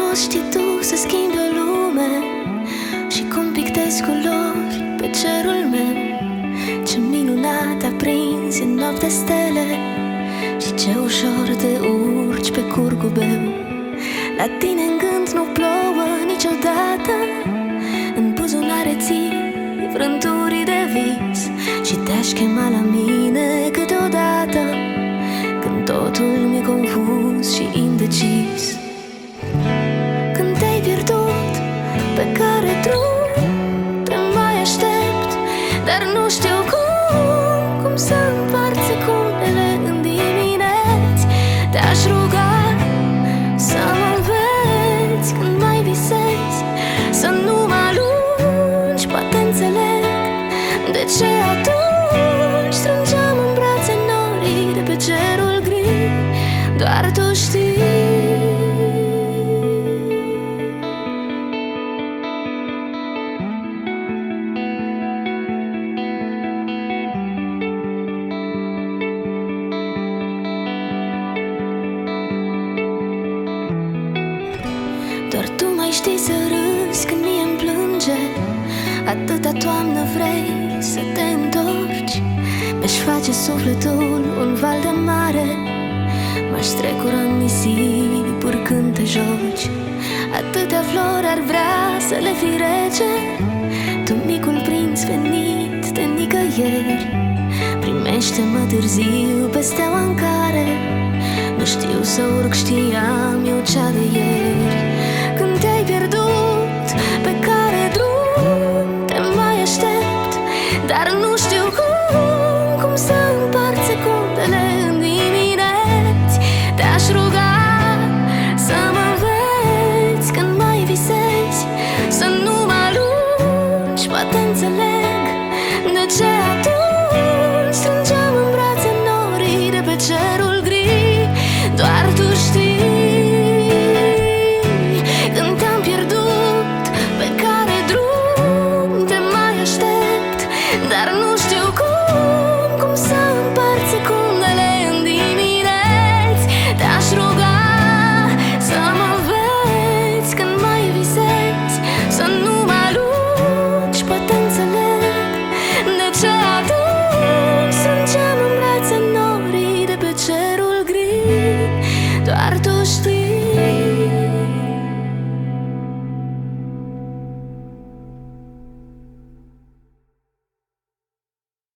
poți, știi tu, să schimbi o lume și cum pictezi culori pe cerul meu. Ce minunat aprinzi în noapte stele și ce ușor te urci pe curcubeu. La tine în gând nu plouă niciodată, în buzunare ții vrânturi de vis și te-aș chema la mine câteodată când totul mi-e confuz și indecis. Când te-ai pierdut, pe care drum te mai aștept, dar nu știu cum să împart secundele în dimineți. Te-aș ruga să mă înveți când mai visezi, să nu mă alungi, poate înțeleg de ce atunci strângeam în brațe norii de pe cerul gri. Doar tu știi. Doar tu mai știi să râzi când mie-mi plânge. Atâta toamnă vrei să te întorci, mi-aș face sufletul un val de mare, m-aș strecura în nisipuri când te joci. Atâtea flori ar vrea să le fi rece, tu micul prinț venit de nicăieri. Primește-mă târziu pe steaua în care nu știu să urc, știam eu ce